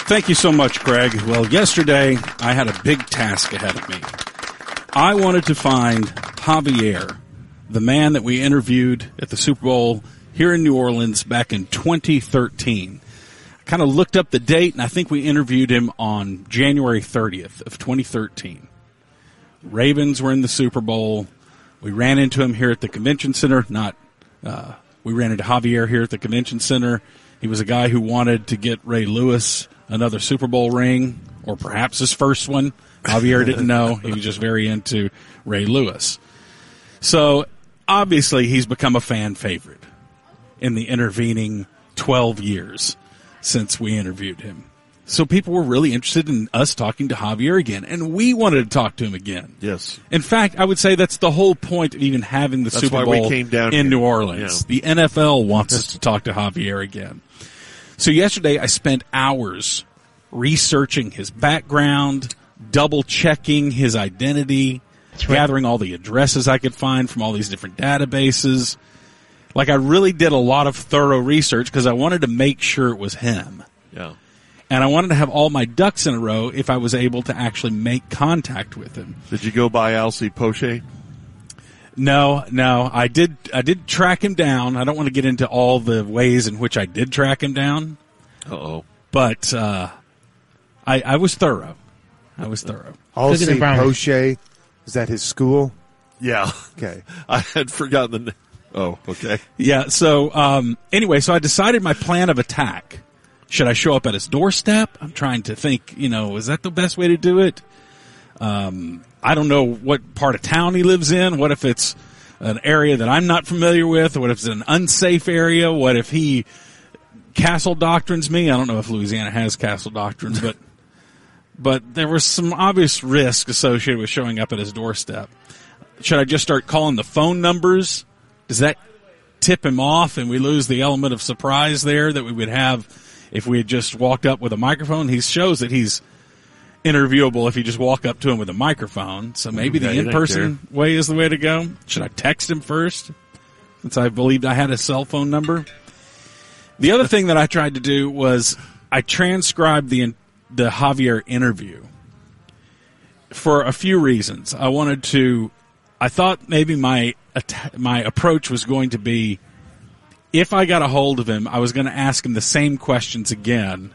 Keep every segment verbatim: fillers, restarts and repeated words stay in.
Thank you so much, Greg. Well, yesterday I had a big task ahead of me. I wanted to find Javier, the man that we interviewed at the Super Bowl here in New Orleans back in twenty thirteen. I kind of looked up the date, and I think we interviewed him on January thirtieth of twenty thirteen. Ravens were in the Super Bowl. We ran into him here at the convention center. Not, uh, we ran into Javier here at the convention center. He was a guy who wanted to get Ray Lewis another Super Bowl ring, or perhaps his first one. Javier didn't know. He was just very into Ray Lewis. So, obviously, he's become a fan favorite in the intervening twelve years since we interviewed him. So people were really interested in us talking to Javier again, and we wanted to talk to him again. Yes. In fact, I would say that's the whole point of even having the that's Super why Bowl we came down in here. New Orleans. Yeah. The N F L wants us to talk to Javier again. So yesterday I spent hours researching his background, double-checking his identity, right. gathering all the addresses I could find from all these different databases. Like, I really did a lot of thorough research because I wanted to make sure it was him. Yeah. And I wanted to have all my ducks in a row if I was able to actually make contact with him. Did you go by Alcee Poche? No, no. I did I did track him down. I don't want to get into all the ways in which I did track him down. Uh-oh. But uh, I, I was thorough. I was thorough. Alcee Poche, is that his school? Yeah. Okay. I had forgotten the name. Oh, okay. Yeah, so um, anyway, so I decided my plan of attack. Should I show up at his doorstep? I'm trying to think, you know, is that the best way to do it? Um, I don't know what part of town he lives in. What if it's an area that I'm not familiar with? What if it's an unsafe area? What if he castle doctrines me? I don't know if Louisiana has castle doctrines, but but there was some obvious risk associated with showing up at his doorstep. Should I just start calling the phone numbers? Does that tip him off and we lose the element of surprise there that we would have if we had just walked up with a microphone? He shows that he's interviewable if you just walk up to him with a microphone. So maybe yeah, the in-person way is the way to go. Should I text him first, since I believed I had his cell phone number? The other thing that I tried to do was I transcribed the the Javier interview for a few reasons. I wanted to. I thought maybe my my approach was going to be, if I got a hold of him, I was going to ask him the same questions again.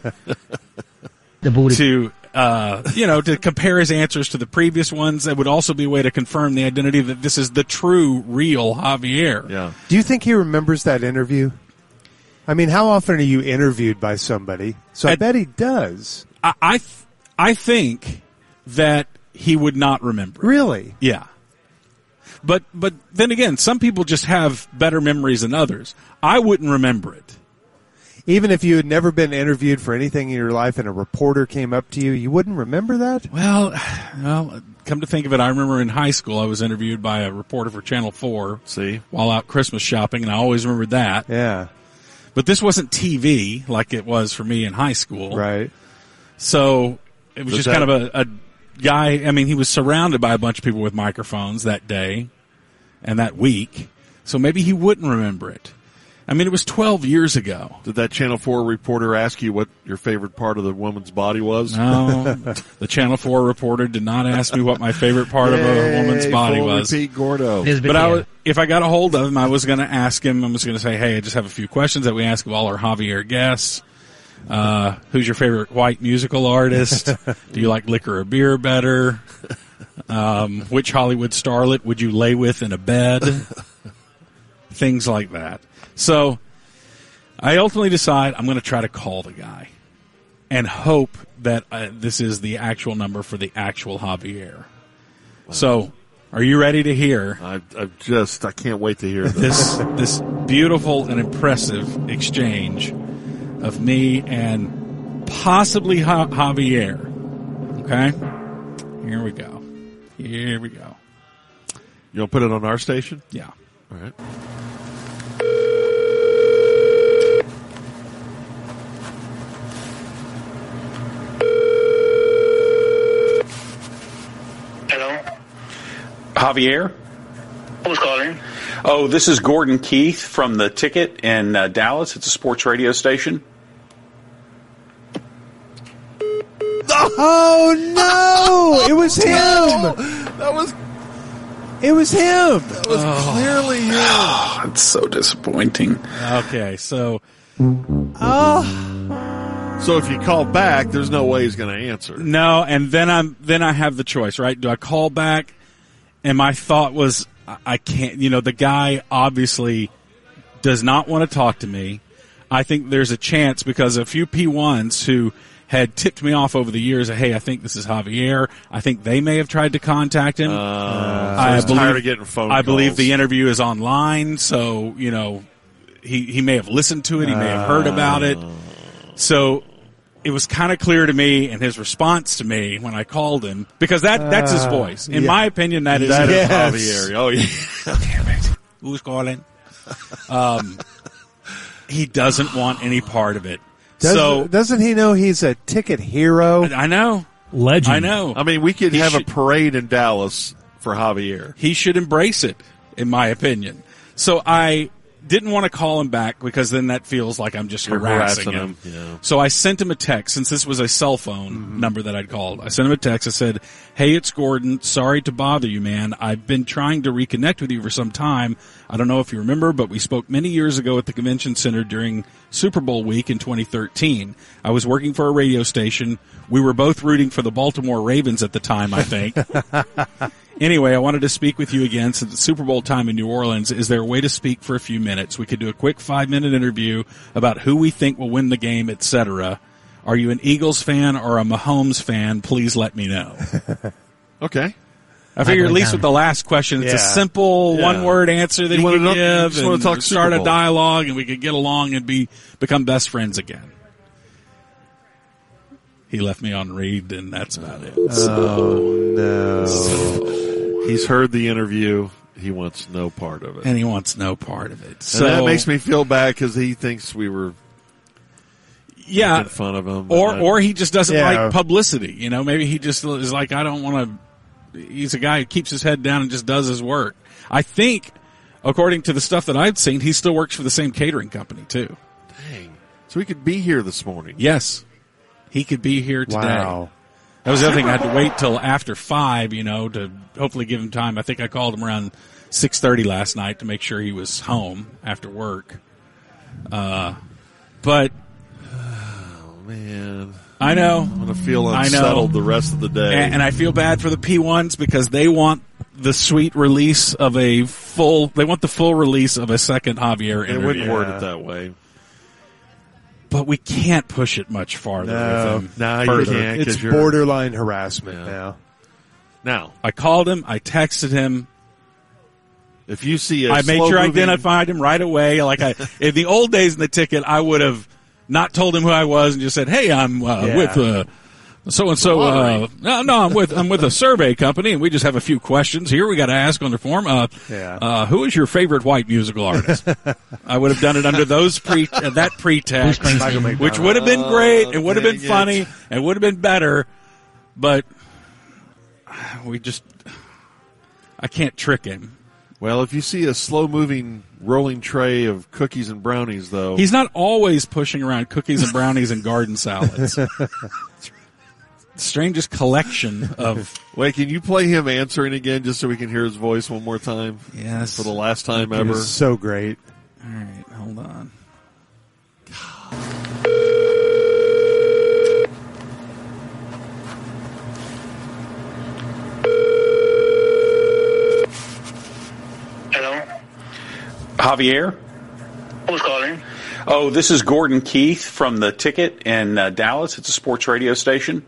The booty. To uh, you know, to compare his answers to the previous ones. It would also be a way to confirm the identity that this is the true, real Javier. Yeah. Do you think he remembers that interview? I mean, how often are you interviewed by somebody? So I, I bet he does. I I, th- I think that he would not remember. Really? Yeah. But but then again, some people just have better memories than others. I wouldn't remember it. Even if you had never been interviewed for anything in your life and a reporter came up to you, you wouldn't remember that? Well, well, come to think of it, I remember in high school I was interviewed by a reporter for Channel four. See? While out Christmas shopping, and I always remembered that. Yeah. But this wasn't T V like it was for me in high school. Right. So it was Does just that- kind of a, a guy. I mean, he was surrounded by a bunch of people with microphones that day and that week. So maybe he wouldn't remember it. I mean, it was twelve years ago. Did that Channel four reporter ask you what your favorite part of the woman's body was? No, the Channel four reporter did not ask me what my favorite part Yay, of a woman's body full was. Repeat Gordo. But I was, if I got a hold of him, I was going to ask him, I was going to say, hey, I just have a few questions that we ask of all our Javier guests. Uh, who's your favorite white musical artist? Do you like liquor or beer better? Um, which Hollywood starlet would you lay with in a bed? Things like that. So I ultimately decide I'm going to try to call the guy and hope that uh, this is the actual number for the actual Javier. Wow. So are you ready to hear? I, I just, I can't wait to hear this. This, this beautiful and impressive exchange of me and possibly ja- Javier. Okay? Here we go. Here we go. You want to put it on our station? Yeah. All right. Hello? Javier? Who's calling? Oh, this is Gordon Keith from The Ticket in uh, Dallas. It's a sports radio station. Oh no! It was him. That was It was him. that was clearly him. Oh, it's so disappointing. Okay, so Oh, So if you call back, there's no way he's going to answer. no, and then I'm then I have the choice, right? Do I call back? And my thought was, I- I can't. You know, the guy obviously does not want to talk to me. I think there's a chance because a few P ones who had tipped me off over the years that, hey, I think this is Javier. I think they may have tried to contact him. Uh, I he's believe, tired of getting phone I believe calls. the interview is online, so, you know, he, he may have listened to it. He may have heard about it. So it was kind of clear to me, and his response to me when I called him, because that that's his voice. In yeah. my opinion, that is That his is Yes. Javier. Oh, yeah. Damn it. Who's calling? Um, he doesn't want any part of it. doesn't, so doesn't he know he's a ticket hero? I know. Legend. I know. I mean, we could He have should- a parade in Dallas for Javier. He should embrace it, in my opinion. So I didn't want to call him back because then that feels like I'm just You're harassing, harassing him. him, yeah. So I sent him a text since this was a cell phone Mm-hmm. number that I'd called. I sent him a text. I said, "Hey, it's Gordon. Sorry to bother you, man. I've been trying to reconnect with you for some time. I don't know if you remember, but we spoke many years ago at the convention center during Super Bowl week in twenty thirteen. I was working for a radio station. We were both rooting for the Baltimore Ravens at the time, I think." Anyway, I wanted to speak with you again since it's Super Bowl time in New Orleans. Is there a way to speak for a few minutes? We could do a quick five-minute interview about who we think will win the game, et cetera. Are you an Eagles fan or a Mahomes fan? Please let me know. Okay. I figure at going least down. with the last question, it's a Yeah. simple Yeah. one-word answer that You he wanna could know- you give just wanna and talk start Super a Bowl. dialogue, and we could get along and be become best friends again. He left me on read, and that's about it. Oh no! He's heard the interview. He wants no part of it. And he wants no part of it. So and that makes me feel bad because he thinks we were yeah, making fun of him. or And or he just doesn't Yeah. like publicity. You know, maybe he just is like, I don't want to. He's a guy who keeps his head down and just does his work. I think, according to the stuff that I've seen, he still works for the same catering company too. dang. So he could be here this morning. Yes, he could be here today. Wow. That was the other thing. I had to wait till after five, you know, to hopefully give him time. I think I called him around six thirty last night to make sure he was home after work. Uh, but Oh, man. I know. I'm going to feel I know. unsettled the rest of the day. And, and I feel bad for the P ones because they want the sweet release of a full. They want the full release of a second Javier It interview. wouldn't word Yeah. it that way. But we can't push it much farther. No. with him. No, you Further. can't. It's 'cause you're- borderline harassment Yeah. now. Now, I called him. I texted him. if you see a I made sure I slow-moving- identified him right away. Like I, in the old days in the ticket, I would have not told him who I was and just said, "Hey, I'm uh, Yeah. with uh, so and so." Uh, no, no, I'm with I'm with a survey company, and we just have a few questions here. We got to ask on the form. Uh, Yeah. uh, who is your favorite white musical artist? I would have done it under those pre uh, that pretext, Bruce Springsteen. which would have been great. It would have been dang it. funny. It would have been better, but we just I can't trick him. Well, if you see a slow-moving rolling tray of cookies and brownies, though, He's not always pushing around cookies and brownies and garden salads. Strangest collection of wait, can you play him answering again just so we can hear his voice one more time yes. for the last time It ever? was so great. All right, hold on. Hello? Javier? Who's calling? Oh, this is Gordon Keith from The Ticket in uh, Dallas. It's a sports radio station.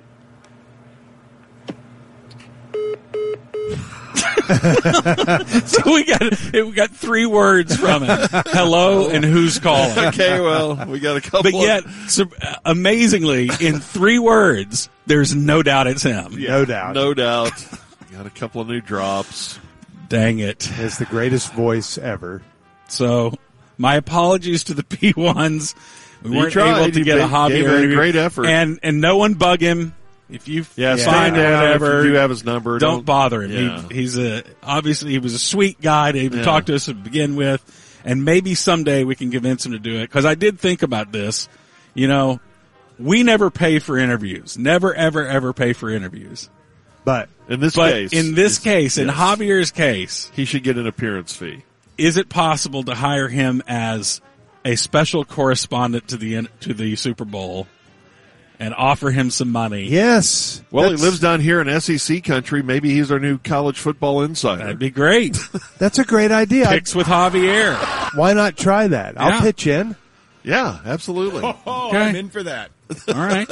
So we got we got three words from it: hello and who's calling. Okay, well, we got a couple. But yet, so, uh, amazingly, in three words, there's no doubt it's him. of, No doubt. no doubt. Got a couple of new drops. Dang it! It's the greatest voice ever. So, my apologies to the P ones. We You weren't tried. able to You get a gave- hobby gave it a interview. great effort. and and no one bug him. If you Yeah, Yeah. find stand or down whatever, if you do have his number. don't bother him. Yeah. He, he's a obviously he was a sweet guy to even Yeah. talk to us to begin with, and maybe someday we can convince him to do it. Because I did think about this, you know, we never pay for interviews. Never, ever, ever pay for interviews. But In this But case, in this it's- case, in yes, Javier's case, he should get an appearance fee. is it possible to hire him as a special correspondent to the to the Super Bowl and offer him some money? yes. Well, that's, he lives down here in S E C country. Maybe he's our new college football insider. That'd be great. That's a great idea. I- Picks with Javier. why not try that? I'll Yeah. pitch in. yeah, absolutely. Oh, Okay. I'm in for that. All right.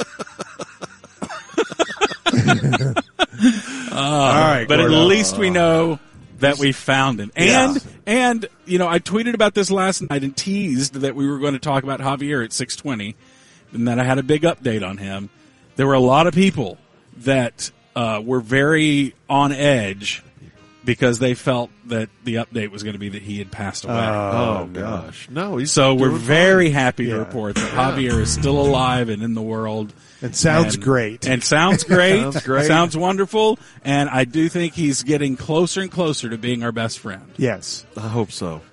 All right, But at Gordo. least we know that we found him. And, Yeah. and, you know, I tweeted about this last night and teased that we were going to talk about Javier at six twenty and that I had a big update on him. There were a lot of people that uh, were very on edge because they felt that the update was going to be that he had passed away. Oh, gosh. No, he's so we're doing very happy to Yeah. report that Javier is still alive and in the world. And sounds And- great. And sounds great. Sounds great. Sounds wonderful. And I do think he's getting closer and closer to being our best friend. yes. fine. I hope so.